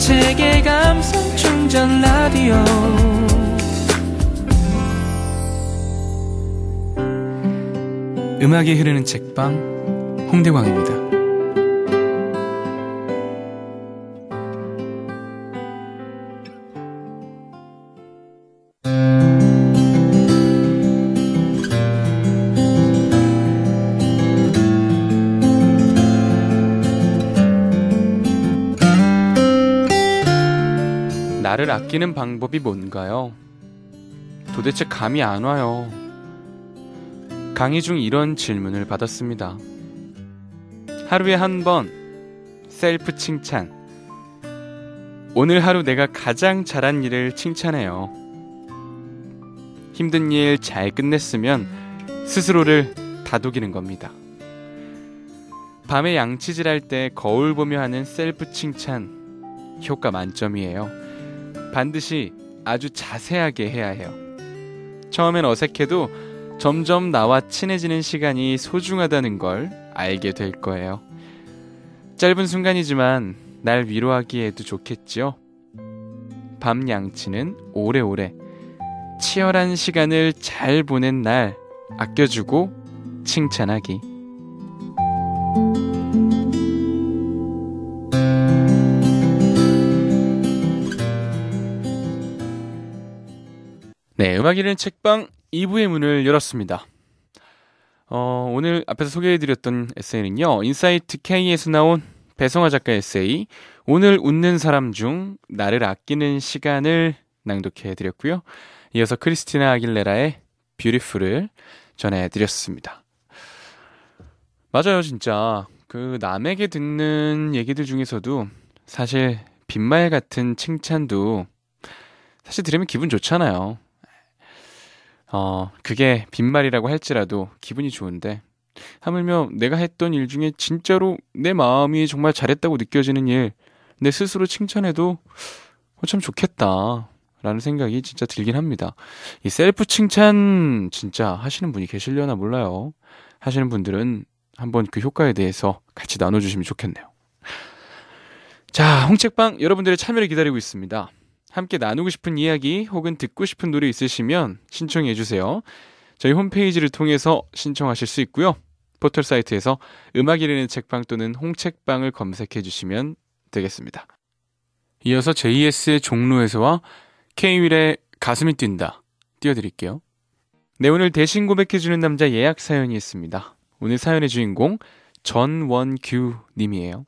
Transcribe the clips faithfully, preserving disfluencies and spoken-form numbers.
책의 감성 충전 라디오 음악이 흐르는 책방 홍대광입니다. 나를 아끼는 방법이 뭔가요? 도대체 감이 안 와요. 강의 중 이런 질문을 받았습니다. 하루에 한 번 셀프 칭찬. 오늘 하루 내가 가장 잘한 일을 칭찬해요. 힘든 일 잘 끝냈으면 스스로를 다독이는 겁니다. 밤에 양치질할 때 거울 보며 하는 셀프 칭찬 효과 만점이에요. 반드시 아주 자세하게 해야 해요. 처음엔 어색해도 점점 나와 친해지는 시간이 소중하다는 걸 알게 될 거예요. 짧은 순간이지만 날 위로하기에도 좋겠지요. 밤 양치는 오래오래 치열한 시간을 잘 보낸 날 아껴주고 칭찬하기. 네, 음악 읽는 책방 이 부의 문을 열었습니다. 어, 오늘 앞에서 소개해드렸던 에세이는요, 인사이트 K에서 나온 배성화 작가 에세이 오늘 웃는 사람 중 나를 아끼는 시간을 낭독해드렸고요. 이어서 크리스티나 아길레라의 뷰티풀을 전해드렸습니다. 맞아요, 진짜 그 남에게 듣는 얘기들 중에서도 사실 빈말 같은 칭찬도 사실 들으면 기분 좋잖아요. 어, 그게 빈말이라고 할지라도 기분이 좋은데, 하물며 내가 했던 일 중에 진짜로 내 마음이 정말 잘했다고 느껴지는 일, 내 스스로 칭찬해도 어, 참 좋겠다 라는 생각이 진짜 들긴 합니다. 이 셀프 칭찬 진짜 하시는 분이 계시려나 몰라요. 하시는 분들은 한번 그 효과에 대해서 같이 나눠주시면 좋겠네요. 자, 홍책방 여러분들의 참여를 기다리고 있습니다. 함께 나누고 싶은 이야기 혹은 듣고 싶은 노래 있으시면 신청해주세요. 저희 홈페이지를 통해서 신청하실 수 있고요. 포털 사이트에서 음악 읽는 책방 또는 홍책방을 검색해주시면 되겠습니다. 이어서 제이에스의 종로에서와 K-윌의 가슴이 뛴다 띄워드릴게요. 네, 오늘 대신 고백해주는 남자 예약 사연이 있습니다. 오늘 사연의 주인공 전원규 님이에요.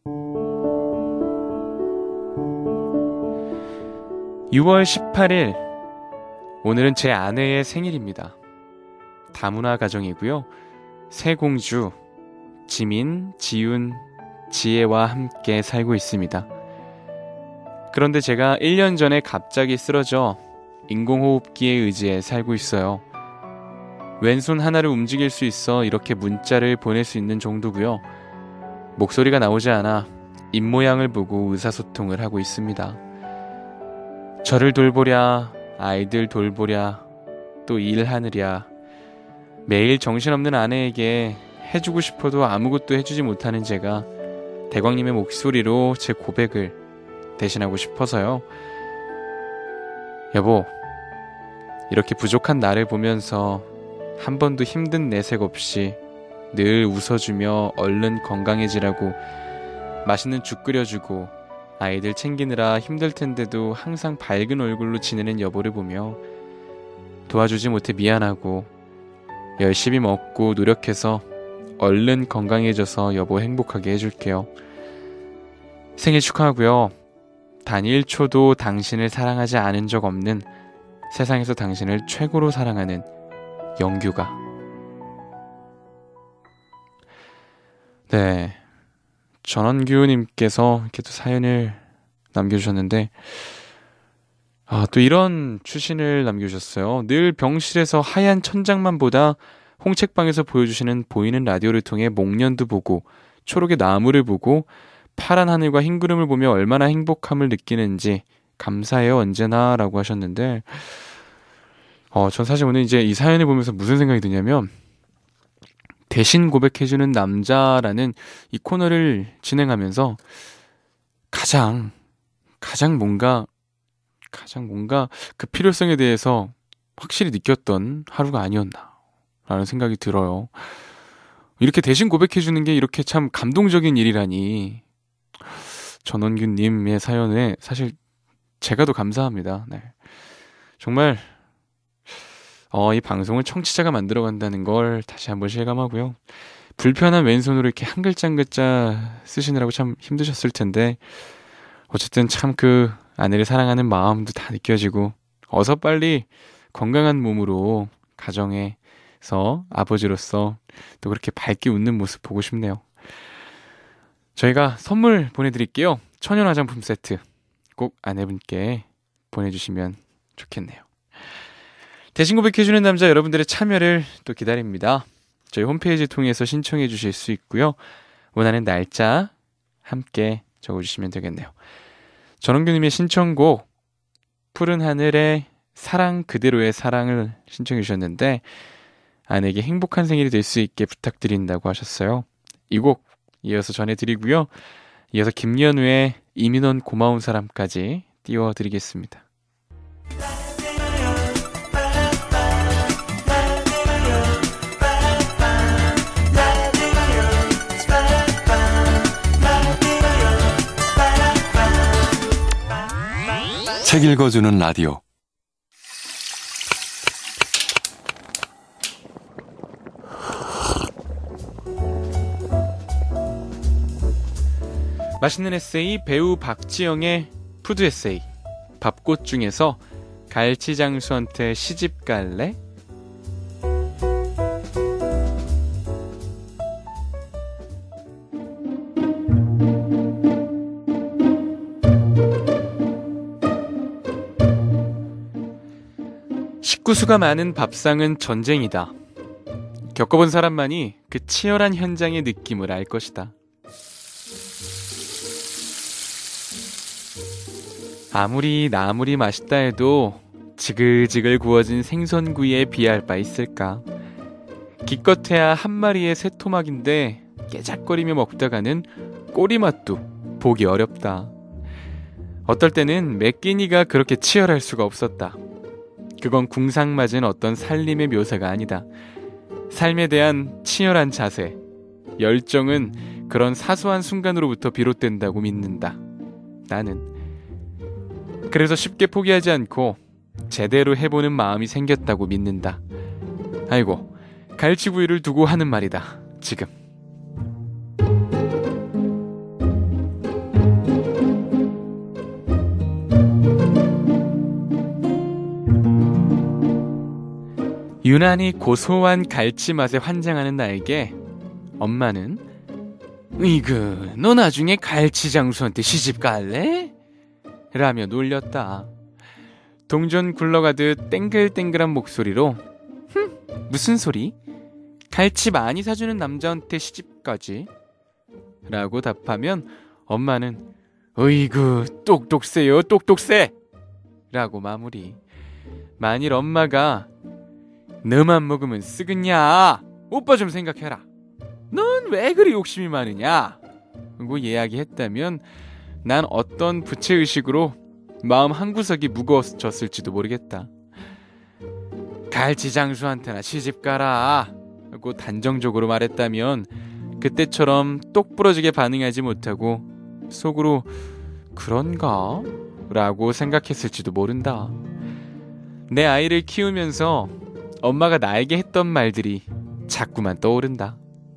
유월 십팔일, 오늘은 제 아내의 생일입니다. 다문화 가정이고요. 새 공주 지민, 지윤, 지혜와 함께 살고 있습니다. 그런데 제가 일 년 전에 갑자기 쓰러져 인공호흡기에 의지해 살고 있어요. 왼손 하나를 움직일 수 있어 이렇게 문자를 보낼 수 있는 정도고요. 목소리가 나오지 않아 입모양을 보고 의사소통을 하고 있습니다. 저를 돌보랴, 아이들 돌보랴, 또 일하느랴. 매일 정신없는 아내에게 해주고 싶어도 아무것도 해주지 못하는 제가 대광님의 목소리로 제 고백을 대신하고 싶어서요. 여보, 이렇게 부족한 나를 보면서 한 번도 힘든 내색 없이 늘 웃어주며 얼른 건강해지라고 맛있는 죽 끓여주고 아이들 챙기느라 힘들 텐데도 항상 밝은 얼굴로 지내는 여보를 보며 도와주지 못해 미안하고 열심히 먹고 노력해서 얼른 건강해져서 여보 행복하게 해줄게요. 생일 축하하고요. 단 일 초도 당신을 사랑하지 않은 적 없는 세상에서 당신을 최고로 사랑하는 영규가. 네, 전원규님께서 이렇게 또 사연을 남겨주셨는데, 아, 또 이런 추신을 남겨주셨어요. 늘 병실에서 하얀 천장만 보다 홍책방에서 보여주시는 보이는 라디오를 통해 목련도 보고 초록의 나무를 보고 파란 하늘과 흰 구름을 보며 얼마나 행복함을 느끼는지 감사해요 언제나 라고 하셨는데, 어, 전 사실 오늘 이제 이 사연을 보면서 무슨 생각이 드냐면, 대신 고백해주는 남자라는 이 코너를 진행하면서 가장 가장 뭔가 가장 뭔가 그 필요성에 대해서 확실히 느꼈던 하루가 아니었나 라는 생각이 들어요. 이렇게 대신 고백해주는 게 이렇게 참 감동적인 일이라니. 전원균님의 사연에 사실 제가 더 감사합니다. 네. 정말 어, 이 방송을 청취자가 만들어간다는 걸 다시 한번 실감하고요. 불편한 왼손으로 이렇게 한 글자 한 글자 쓰시느라고 참 힘드셨을 텐데 어쨌든 참 그 아내를 사랑하는 마음도 다 느껴지고 어서 빨리 건강한 몸으로 가정에서 아버지로서 또 그렇게 밝게 웃는 모습 보고 싶네요. 저희가 선물 보내드릴게요. 천연 화장품 세트 꼭 아내분께 보내주시면 좋겠네요. 대신 고백해주는 남자 여러분들의 참여를 또 기다립니다. 저희 홈페이지 통해서 신청해 주실 수 있고요. 원하는 날짜 함께 적어주시면 되겠네요. 전원규님의 신청곡 푸른 하늘의 사랑 그대로의 사랑을 신청해 주셨는데 아내에게 행복한 생일이 될 수 있게 부탁드린다고 하셨어요. 이 곡 이어서 전해드리고요. 이어서 김연우의 이민원 고마운 사람까지 띄워드리겠습니다. 책 읽어주는 라디오. 맛있는 에세이 배우 박지영의 푸드 에세이. 밥꽃 중에서 갈치장수한테 시집 갈래? 식구수가 많은 밥상은 전쟁이다. 겪어본 사람만이 그 치열한 현장의 느낌을 알 것이다. 아무리 나물이 맛있다 해도 지글지글 구워진 생선구이에 비할 바 있을까. 기껏해야 한 마리의 새토막인데 깨작거리며 먹다가는 꼬리맛도 보기 어렵다. 어떨 때는 매끼니가 그렇게 치열할 수가 없었다. 그건 궁상맞은 어떤 살림의 묘사가 아니다. 삶에 대한 치열한 자세, 열정은 그런 사소한 순간으로부터 비롯된다고 믿는다. 나는 그래서 쉽게 포기하지 않고 제대로 해보는 마음이 생겼다고 믿는다. 아이고, 갈치구이를 두고 하는 말이다. 지금. 유난히 고소한 갈치 맛에 환장하는 나에게 엄마는 으이그, 너 나중에 갈치장수한테 시집 갈래? 라며 놀렸다. 동전 굴러가듯 땡글땡글한 목소리로 흠, 무슨 소리? 갈치 많이 사주는 남자한테 시집까지? 라고 답하면 엄마는 어이구, 똑똑세요, 똑똑세! 라고 마무리. 만일 엄마가 너만 먹으면 쓰겠냐? 오빠 좀 생각해라. 넌 왜 그리 욕심이 많으냐? 라고 이야기했다면 난 어떤 부채의식으로 마음 한구석이 무거워졌을지도 모르겠다. 갈치장수한테나 시집가라 하고 단정적으로 말했다면 그때처럼 똑부러지게 반응하지 못하고 속으로 그런가? 라고 생각했을지도 모른다. 내 아이를 키우면서 엄마가 나에게 했던 말들이 자꾸만 떠오른다.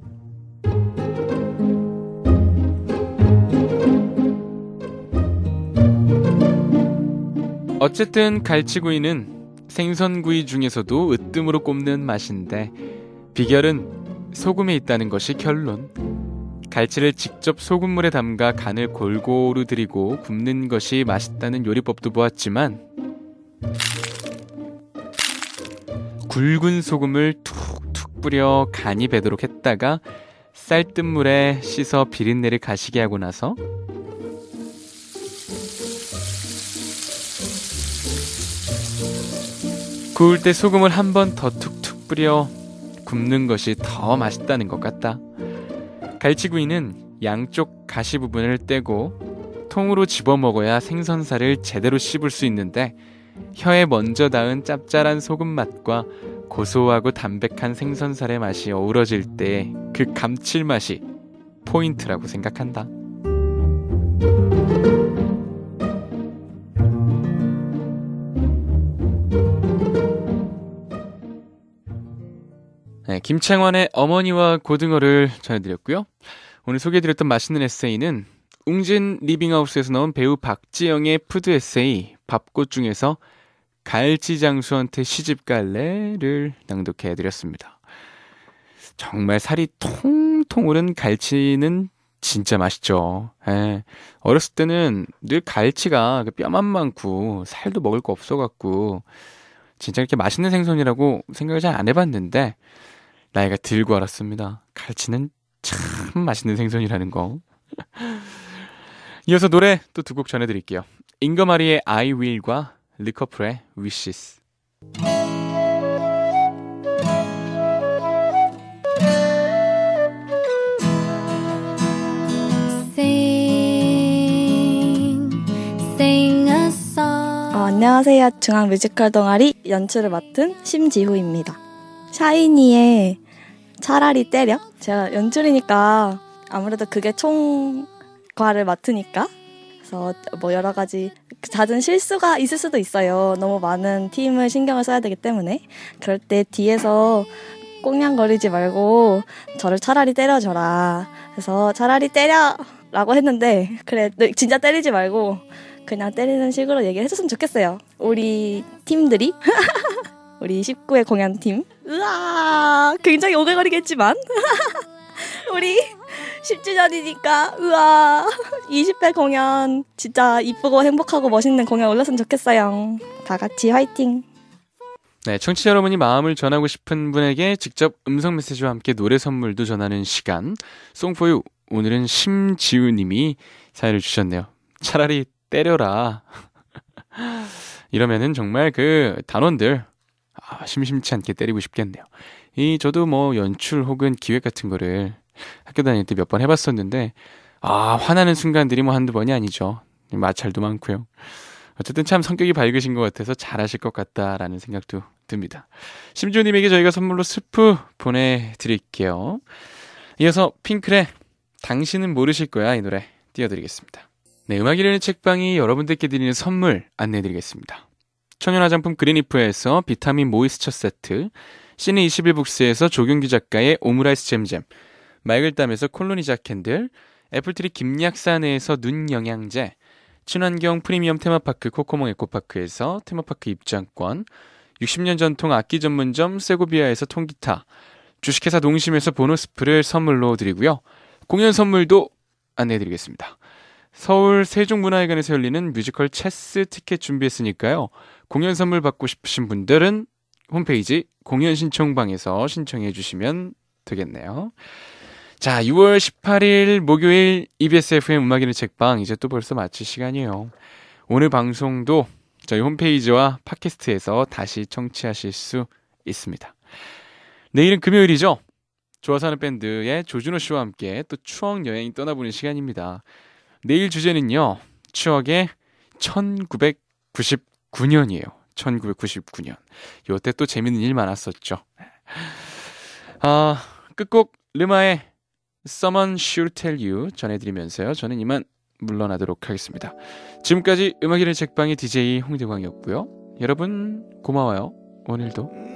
어쨌든 갈치구이는 생선구이 중에서도 으뜸으로 꼽는 맛인데 비결은 소금에 있다는 것이 결론. 갈치를 직접 소금물에 담가 간을 골고루 들이고 굽는 것이 맛있다는 요리법도 보았지만 굵은 소금을 툭툭 뿌려 간이 배도록 했다가 쌀뜨물에 씻어 비린내를 가시게 하고 나서 구울 때 소금을 한 번 더 툭툭 뿌려 굽는 것이 더 맛있다는 것 같다. 갈치구이는 양쪽 가시 부분을 떼고 통으로 집어먹어야 생선살을 제대로 씹을 수 있는데 혀에 먼저 닿은 짭짤한 소금 맛과 고소하고 담백한 생선살의 맛이 어우러질 때 그 감칠맛이 포인트라고 생각한다. 네, 김창완의 어머니와 고등어를 전해드렸고요. 오늘 소개해드렸던 맛있는 에세이는 웅진 리빙하우스에서 나온 배우 박지영의 푸드 에세이 밥꽃 중에서 갈치장수한테 시집갈래를 낭독해드렸습니다. 정말 살이 통통 오른 갈치는 진짜 맛있죠. 예. 어렸을 때는 늘 갈치가 뼈만 많고 살도 먹을 거 없어갖고 진짜 이렇게 맛있는 생선이라고 생각을 잘 안 해봤는데 나이가 들고 알았습니다. 갈치는 참 맛있는 생선이라는 거. 이어서 노래 또 두 곡 전해드릴게요. 잉거마리의 I Will과 리커플의 Wishes. 어, 안녕하세요. 중앙 뮤지컬 동아리 연출을 맡은 심지후입니다. 샤이니의 차라리 때려? 제가 연출이니까 아무래도 그게 총괄을 맡으니까 그래서 뭐 여러 가지 잦은 실수가 있을 수도 있어요. 너무 많은 팀을 신경을 써야 되기 때문에. 그럴 때 뒤에서 꽁냥거리지 말고 저를 차라리 때려줘라. 그래서 차라리 때려! 라고 했는데 그래 진짜 때리지 말고 그냥 때리는 식으로 얘기를 해줬으면 좋겠어요. 우리 팀들이 우리 십구 회 공연팀 으아 굉장히 오글거리겠지만 우리 십 주년이니까 으아 이십 회 공연 진짜 이쁘고 행복하고 멋있는 공연 올렸으면 좋겠어요. 다 같이 화이팅. 네, 청취자 여러분이 마음을 전하고 싶은 분에게 직접 음성 메시지와 함께 노래 선물도 전하는 시간 송포유. 오늘은 심지우님이 사연을 주셨네요. 차라리 때려라. 이러면은 정말 그 단원들 아, 심심치 않게 때리고 싶겠네요. 이 저도 뭐 연출 혹은 기획 같은 거를 학교 다닐 때 몇 번 해봤었는데 아 화나는 순간들이 뭐 한두 번이 아니죠. 마찰도 많고요. 어쨌든 참 성격이 밝으신 것 같아서 잘하실 것 같다라는 생각도 듭니다. 심지우님에게 저희가 선물로 스프 보내드릴게요. 이어서 핑클의 당신은 모르실 거야 이 노래 띄워드리겠습니다. 네, 음악이라는 책방이 여러분들께 드리는 선물 안내해드리겠습니다. 천연 화장품 그린이프에서 비타민 모이스처 세트, 시네 이십일 북스에서 조경규 작가의 오므라이스 잼잼, 맑을 땀에서 콜로니자 캔들, 애플트리 김약사내에서 눈 영양제, 친환경 프리미엄 테마파크 코코몽 에코파크에서 테마파크 입장권, 육십 년 전통 악기 전문점 세고비아에서 통기타, 주식회사 농심에서 보너스프를 선물로 드리고요. 공연 선물도 안내해드리겠습니다. 서울 세종문화회관에서 열리는 뮤지컬 체스 티켓 준비했으니까요. 공연 선물 받고 싶으신 분들은 홈페이지 공연 신청방에서 신청해 주시면 되겠네요. 자, 유월 십팔일 목요일 이비에스 에프엠 음악이는 책방 이제 또 벌써 마칠 시간이에요. 오늘 방송도 저희 홈페이지와 팟캐스트에서 다시 청취하실 수 있습니다. 내일은 금요일이죠. 좋아서 하는 밴드의 조준호 씨와 함께 또 추억 여행 떠나보는 시간입니다. 내일 주제는요. 추억의 천구백구십구 년이에요. 천구백구십구 년. 요때 또 재밌는 일 많았었죠. 아, 끝곡 르마의 Someone Should Tell You 전해드리면서요. 저는 이만 물러나도록 하겠습니다. 지금까지 음악이라는 책방의 디제이 홍대광이었고요. 여러분 고마워요. 오늘도.